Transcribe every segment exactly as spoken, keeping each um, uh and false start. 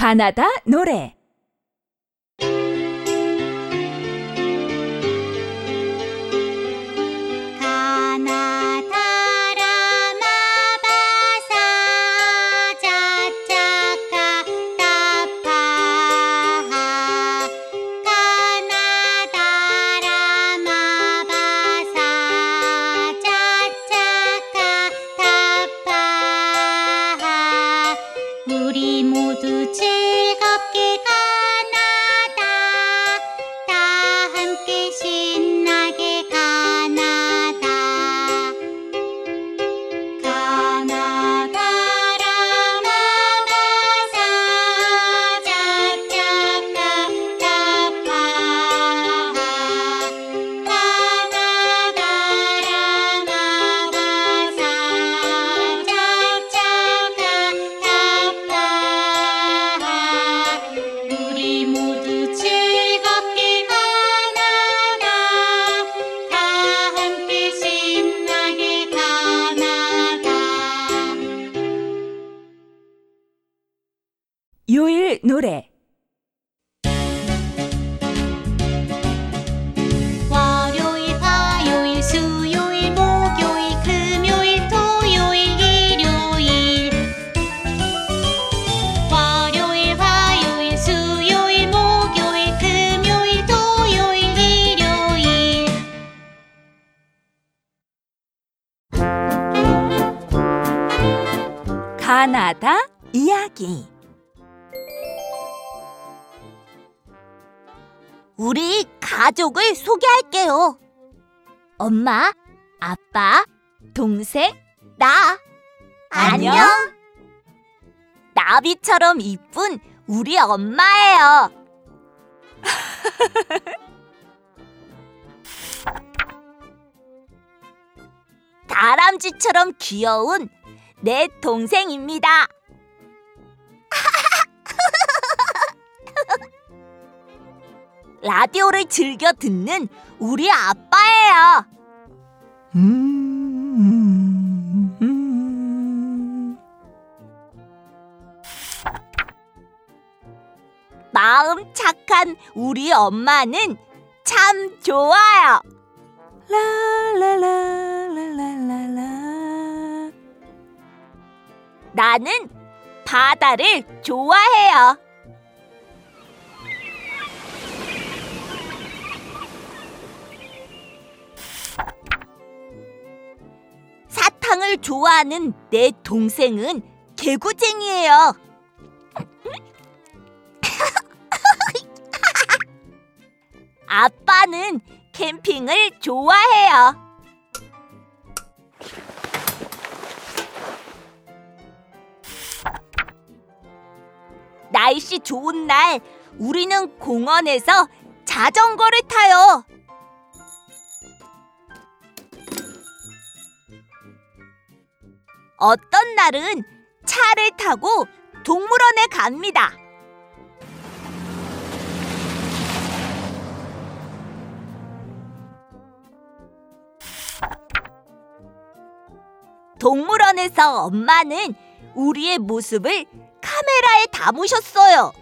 가나다 노래. 우리 모두 즐겁게 가나다, 다 함께 신나게 가나다. 가나다라 마바사 짝짝가 타파하. 가나다라 마바사 짝짝가 우리 모두 즐겁게 가나다, 다 함께 신나게 가나다. 요일 노래. 월요일, 화요일, 수요일, 목요일, 금요일, 토요일, 일요일. 월요일, 화요일, 수요일, 목요일, 금요일, 토요일, 일요일. 가나다 이야기. 우리 가족을 소개할게요. 엄마, 아빠, 동생, 나. 안녕. 나비처럼 이쁜 우리 엄마예요. 다람쥐처럼 귀여운 내 동생입니다. 라디오를 즐겨 듣는 우리 아빠예요. 음, 음. 마음 착한 우리 엄마는 참 좋아요. 라라라라라라. 나는 바다를 좋아해요. 사탕을 좋아하는 내 동생은 개구쟁이에요. 아빠는 캠핑을 좋아해요. 날씨 좋은 날 우리는 공원에서 자전거를 타요. 어떤 날은 차를 타고 동물원에 갑니다. 동물원에서 엄마는 우리의 모습을 카메라에 담으셨어요.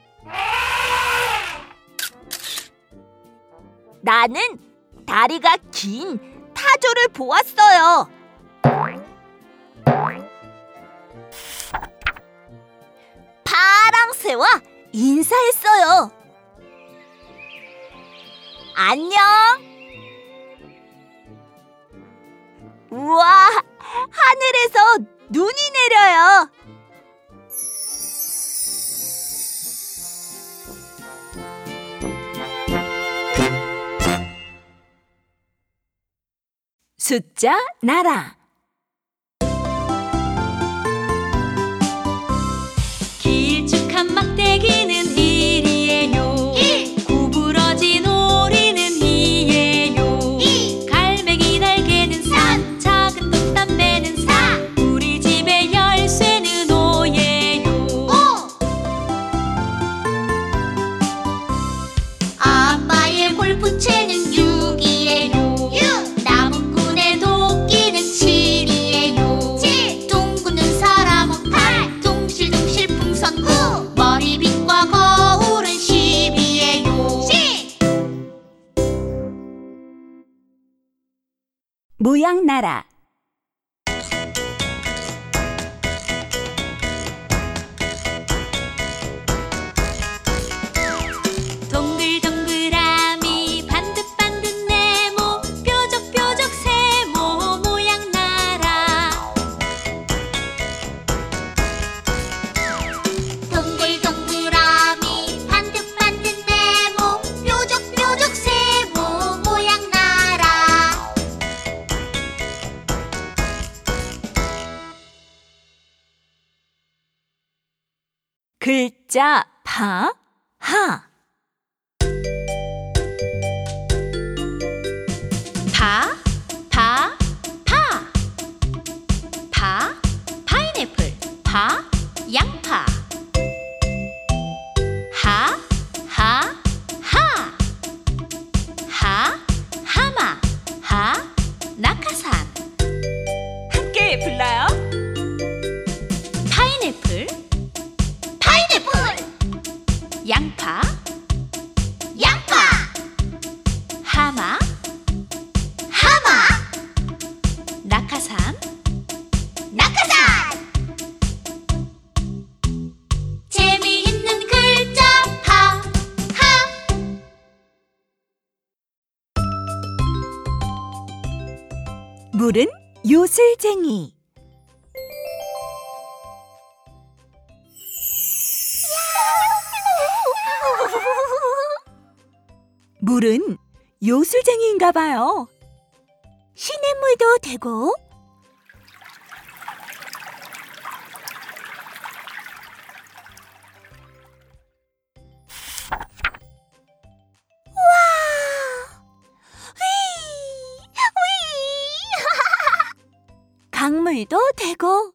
나는 다리가 긴 타조를 보았어요. 파랑새와 인사했어요. 안녕. 우와, 하늘에서 눈이 내려요. 숫자 나라. 길쭉한 막대기는 일이에요. 일. 구부러진 오리는 이예요. 이. 갈매기 날개는 삼. 작은 뚝담배는 사. 우리 집의 열쇠는 오예요. 오. 아빠의 골프채는 육이에요. 육. 나무꾼의 도끼는 칠이에요. 칠. 둥그는 사람은 팔. 둥실둥실 풍선 구. 머리 모양 나라. 동글동글아미 반듯반듯 네모 뾰족뾰족 세모 모양 나라. 동글동글아미 반듯반듯 네모 뾰족뾰족 세모 모양 나라. 글자 파, 하. 파, 파, 파. 파, 파인애플. 파, 양파. 하, 하, 하. 하, 하마. 하, 낙하산. 함께 불러요. 파인애플. 파인애플. 양파. 양파. 하마. 하마. 낙하산. 낙하산. 재미있는 글자 파, 하. 물은 요술쟁이. 물은 요술쟁이인가 봐요. 시냇물도 되고 강물도 되고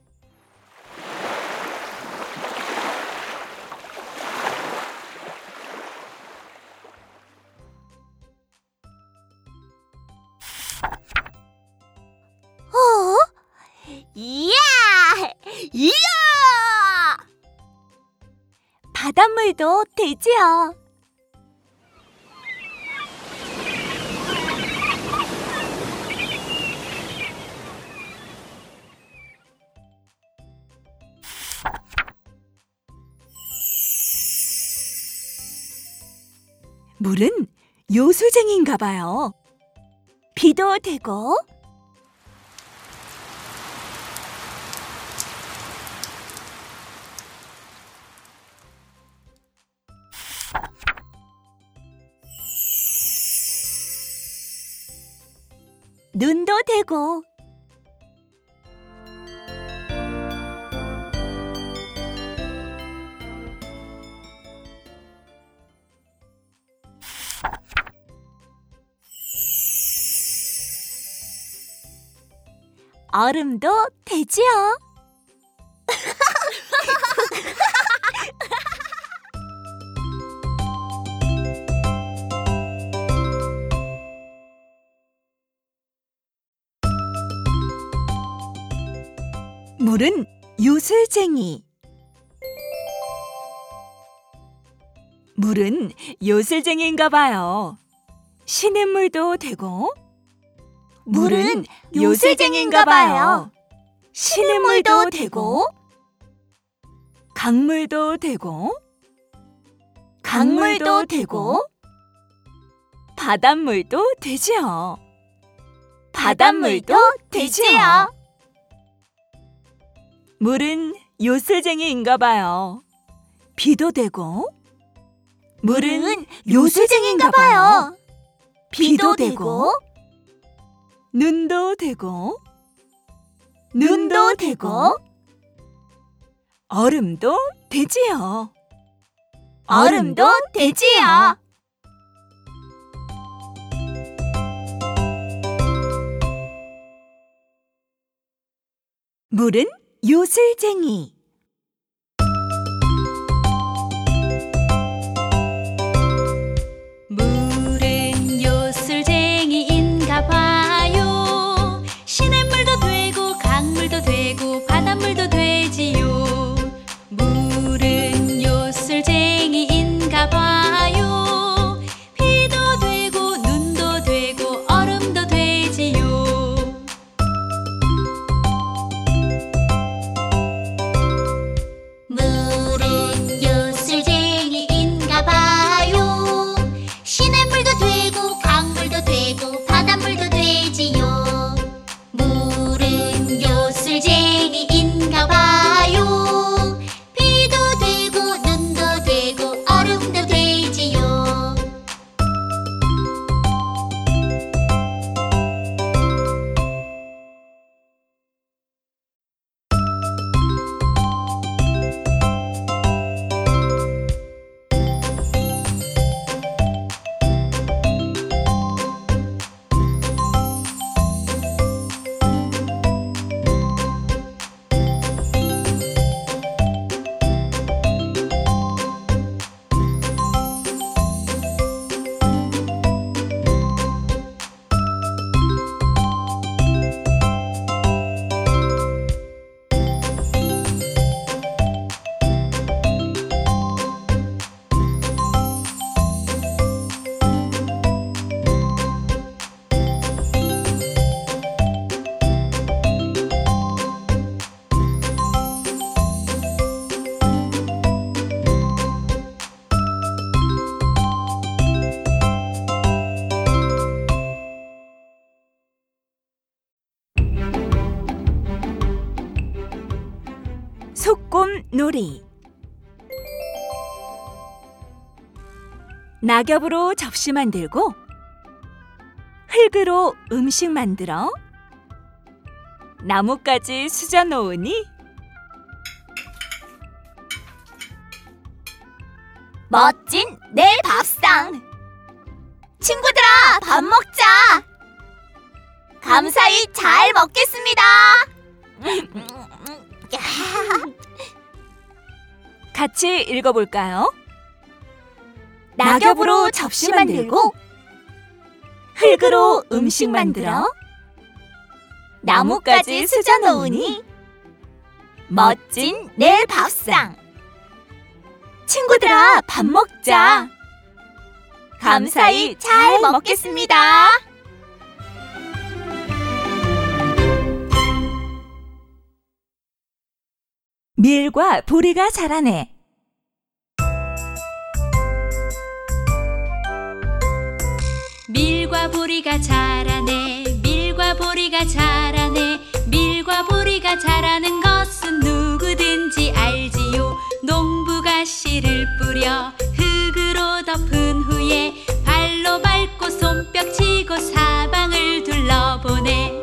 어? 이야! 이야! 바닷물도 되지요. 물은 요술쟁이인가 봐요. 비도 되고 눈도 되고 얼음도 되지요. 물은 요술쟁이. 물은 요술쟁이인가 봐요. 시냇물도 되고 물은 요술쟁이인가 봐요. 시냇물도 되고 강물도 되고 강물도 되고 바닷물도 되지요. 바닷물도 되지요. 물은 요술쟁이인가 봐요. 비도 되고 물은 요술쟁이인가 봐요. 비도 되고 눈도 되고 눈도 되고 얼음도 되지요. 얼음도 되지요. 물은 요술쟁이. 물은 요술쟁이인가 봐요. 시냇물도 되고 강물도 되고 바닷물도 되지요. 물은 요술쟁이인가 봐요. 비도 되고 눈도 되고 얼음도 되지요. 놀이. 낙엽으로 접시 만들고 흙으로 음식 만들어 나뭇가지 수저 놓으니 멋진 내 밥상. 친구들아, 밥 먹자. 감사히 잘 먹겠습니다. 같이 읽어볼까요? 낙엽으로 접시 만들고 흙으로 음식 만들어 나뭇가지 수저 놓으니 멋진 내 밥상. 친구들아, 밥 먹자. 감사히 잘 먹겠습니다. 밀과 보리가 자라네. 밀과 보리가 자라네 밀과 보리가 자라네 밀과 보리가 자라는 것은 누구든지 알지요. 농부가 씨를 뿌려 흙으로 덮은 후에 발로 밟고 손뼉 치고 사방을 둘러보네.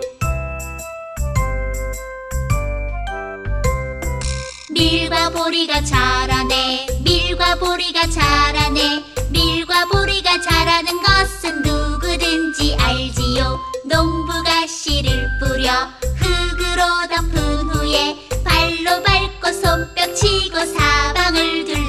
밀과 보리가 자라네 밀과 보리가 자라네 밀과 보리가 자라는 것은 누구든지 알지요. 농부가 씨를 뿌려 흙으로 덮은 후에 발로 밟고 손뼉 치고 사방을 둘러